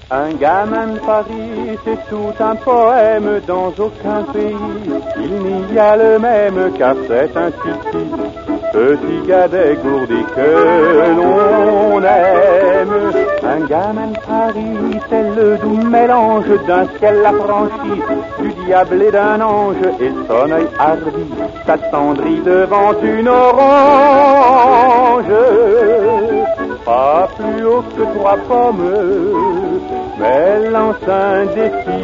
Un gamin de Paris, c'est tout un poème, dans aucun pays il n'y a le même, car c'est un titi, petit gars dégourdi que l'on aime. Un gamin de Paris, c'est le doux mélange d'un ciel affranchi, du diable et d'un ange, et son œil hardi s'attendrit devant une orange. Pas plus haut que 3 pommes, mais lance un défi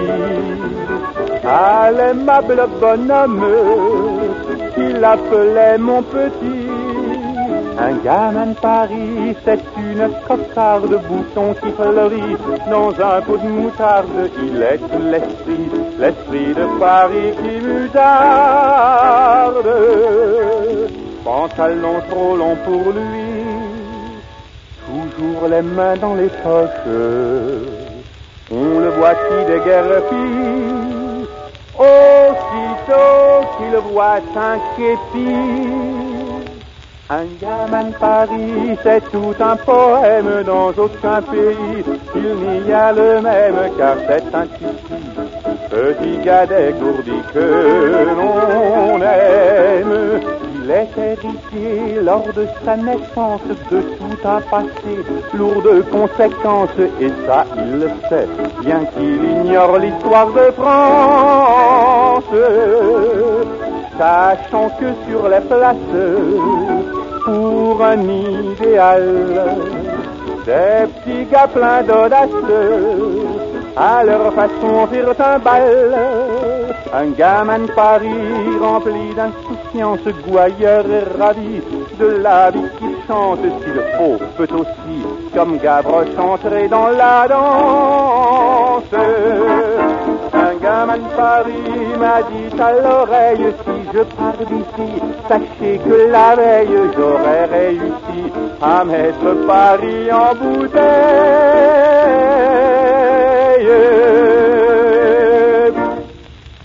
à l'aimable bonhomme qu'il appelait mon petit. Un gamin de Paris, c'est une cocarde de boutons qui fleurit dans un pot de moutarde. Il est tout l'esprit de Paris qui musarde. Pantalon trop long pour lui, toujours les mains dans les poches, on le voit qui déguerpit, aussitôt qu'il voit un képi. Un gamin de Paris, c'est tout un poème, dans aucun pays il n'y a le même, car c'est un titi, petit gars dégourdi que l'on aime. Il est héritier lors de sa naissance de tout un passé lourd de conséquences, et ça il le sait, bien qu'il ignore l'histoire de France. Sachant que sur les places, pour un idéal, des petits gars pleins d'audace, à leur façon firent un bal. Un gamin de Paris rempli d'insouciance, gouailleur et ravi de la vie qui chante, s'il faut, peut aussi, comme Gavroche, entrer dans la danse. Un gamin de Paris m'a dit à l'oreille, si je pars d'ici, sachez que la veille j'aurais réussi à mettre Paris en bouteille.